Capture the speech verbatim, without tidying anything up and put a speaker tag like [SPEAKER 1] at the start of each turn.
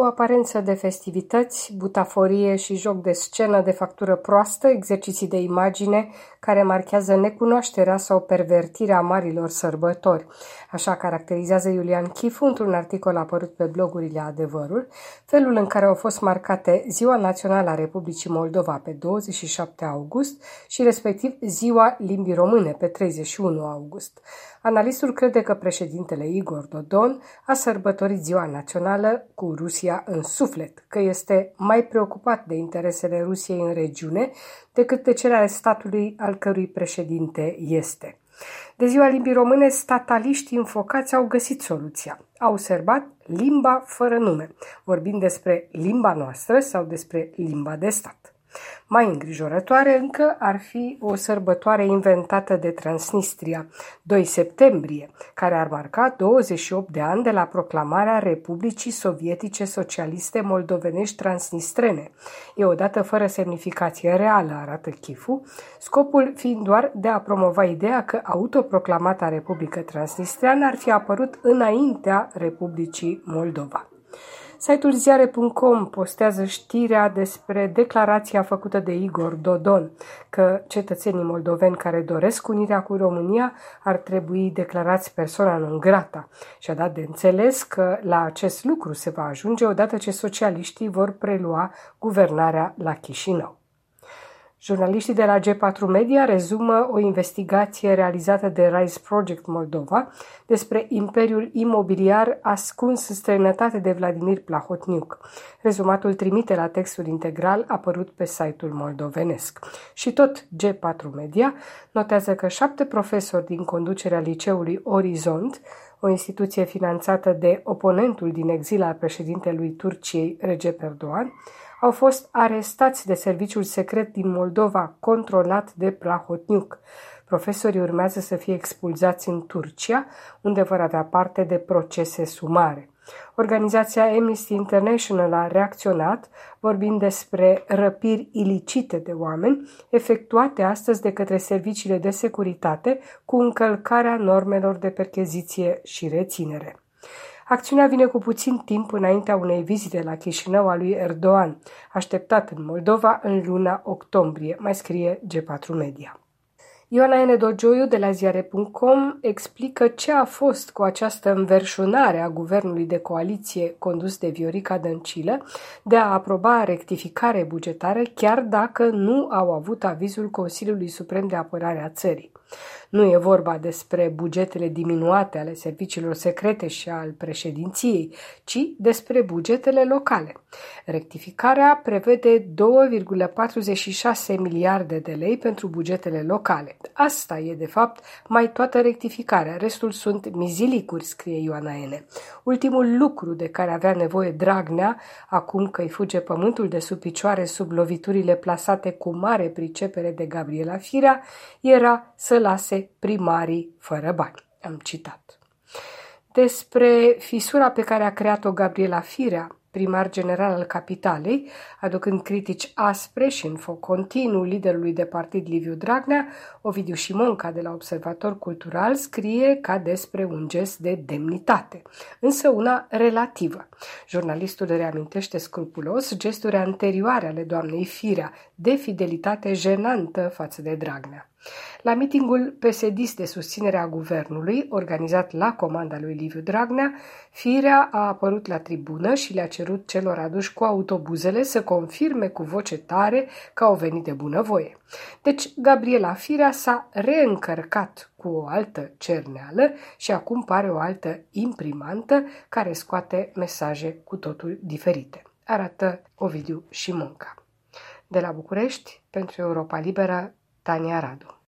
[SPEAKER 1] aparență de festivități, butaforie și joc de scenă de factură proastă, exerciții de imagine care marchează necunoașterea sau pervertirea marilor sărbători. Așa caracterizează Iulian Chifu într-un articol apărut pe blogurile Adevărul, felul în care au fost marcate Ziua Națională a Republicii Moldova pe douăzeci și șapte august și respectiv Ziua Limbii Române pe treizeci și unu august. Analistul crede că președintele Igor Dodon a sărbătorit Ziua Națională cu Rusia în suflet, că este mai preocupat de interesele Rusiei în regiune decât de cele ale statului al cărui președinte este. De Ziua Limbii Române, stataliștii înfocați au găsit soluția. Au serbat limba fără nume, vorbind despre limba noastră sau despre limba de stat. Mai îngrijorătoare încă ar fi o sărbătoare inventată de Transnistria, doi septembrie, care ar marca douăzeci și opt de ani de la proclamarea Republicii Sovietice Socialiste Moldovenești Transnistrene. E o dată fără semnificație reală, arată Chifu, scopul fiind doar de a promova ideea că autoproclamata Republică Transnistreană ar fi apărut înaintea Republicii Moldova. Site-ul ziare punct com postează știrea despre declarația făcută de Igor Dodon că cetățenii moldoveni care doresc unirea cu România ar trebui declarați persoana non grata și a dat de înțeles că la acest lucru se va ajunge odată ce socialiștii vor prelua guvernarea la Chișinău. Jurnaliștii de la G patru Media rezumă o investigație realizată de Rise Project Moldova despre imperiul imobiliar ascuns în străinătate de Vladimir Plahotniuc. Rezumatul trimite la textul integral apărut pe site-ul moldovenesc. Și tot G patru Media notează că șapte profesori din conducerea liceului Orizont, o instituție finanțată de oponentul din exil al președintelui Turciei Recep Erdogan, au fost arestați de serviciul secret din Moldova, controlat de Plahotniuc. Profesorii urmează să fie expulzați în Turcia, unde vor avea parte de procese sumare. Organizația Amnesty International a reacționat, vorbind despre răpiri ilicite de oameni, efectuate astăzi de către serviciile de securitate cu încălcarea normelor de percheziție și reținere. Acțiunea vine cu puțin timp înaintea unei vizite la Chișinău a lui Erdogan, așteptat în Moldova în luna octombrie, mai scrie G patru Media. Ioana N. Dogioiu de la ziare punct com explică ce a fost cu această înverșunare a guvernului de coaliție condus de Viorica Dăncilă de a aproba rectificare bugetară chiar dacă nu au avut avizul Consiliului Suprem de Apărare a țării. Nu e vorba despre bugetele diminuate ale serviciilor secrete și al președinției, ci despre bugetele locale. Rectificarea prevede doi virgulă patruzeci și șase miliarde de lei pentru bugetele locale. Asta e, de fapt, mai toată rectificarea. Restul sunt mizilicuri, scrie Ioana N. Ultimul lucru de care avea nevoie Dragnea, acum că îi fuge pământul de sub picioare sub loviturile plasate cu mare pricepere de Gabriela Firea, era să lase primarii fără bani. Am citat. Despre fisura pe care a creat-o Gabriela Firea, primar general al capitalei, aducând critici aspre și în foc continuu liderului de partid Liviu Dragnea, Ovidiu Șimonca de la Observator Cultural scrie ca despre un gest de demnitate, însă una relativă. Jurnalistul reamintește scrupulos gesturi anterioare ale doamnei Firea, de fidelitate jenantă față de Dragnea. La mitingul P S D de susținere a guvernului, organizat la comanda lui Liviu Dragnea, Firea a apărut la tribună și le-a cerut celor aduși cu autobuzele să confirme cu voce tare că au venit de bunăvoie. Deci Gabriela Firea s-a reîncărcat cu o altă cerneală și acum pare o altă imprimantă care scoate mesaje cu totul diferite, arată Ovidiu Șimonca. De la București, pentru Europa Liberă, Tania Radu.